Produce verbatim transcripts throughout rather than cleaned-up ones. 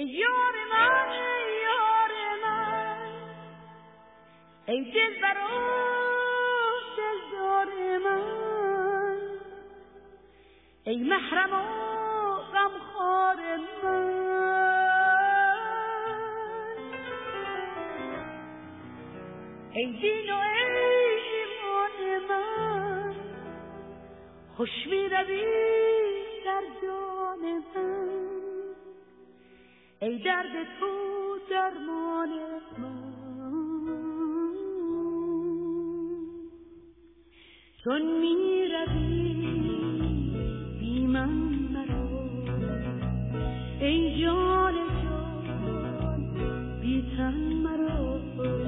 یار من ای یار من، ای دلبر و دلدار من، ای محرم و غمخوار من، ای دین و ای ایمان من، خوش می روی در جان من، ای درد تو درمان من. چون می روی بی من مرا، ای جان جان بی تن مرا.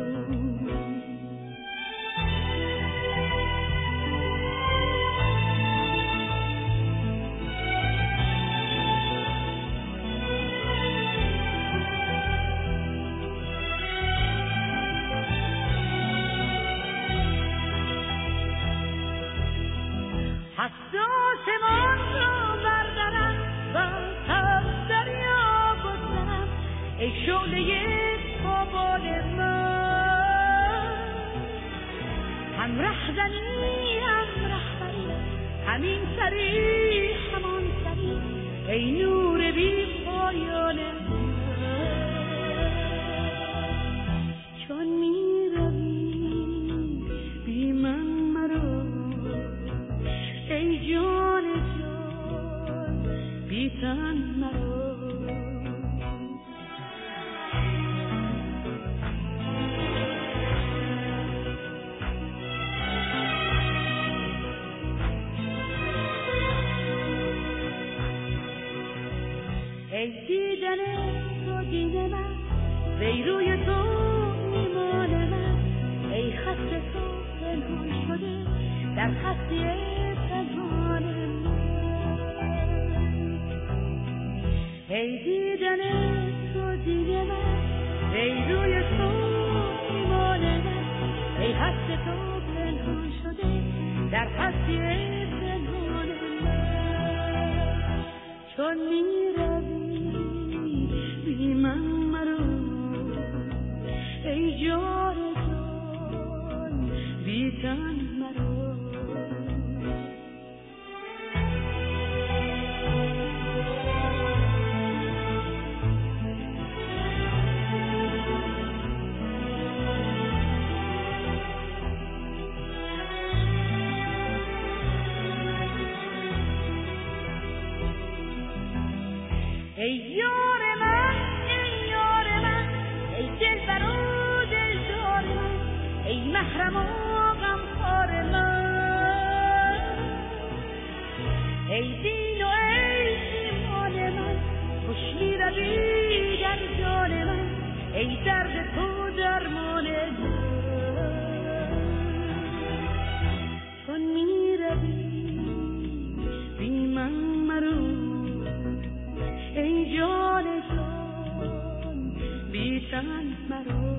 حساس من را بردارم و از دریا بگذرم، ای شعله تابان من. هم رهزنی هم رهبری، همین سری همان سری، ای نور بی پایان من. چون می روی بی من مرا، ای جان جان بی تن مرا. ای دیدن تو دیدن من، ای روی تو ایمان من، ای خط تو پنهان شده در خطی پنهان من. ای دیدن تو دیدن من، ای روی تو ایمان من، ای خط تو پنهان شده در خطی پنهان من. چون می روی بی من مرا، ای جان جان بی تن مرا. ای یار من ای یار من، ای دلبر و دلدار من، ای محرم و غمخوار من، ای دین و ای ایمان من، خوش می روی در جان من، ای درد تو درمان من. چون می روی بی من مرو، ای جان جان بی تن مرا.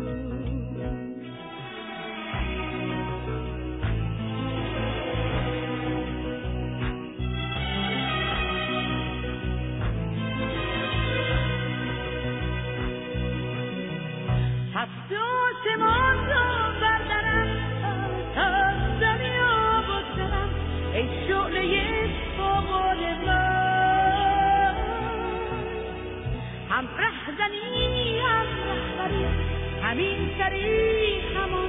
حساس من را بردارم از دریا بگذرم، ای شعله تابان من. هم رهزنی هم رهبری، همین سری همان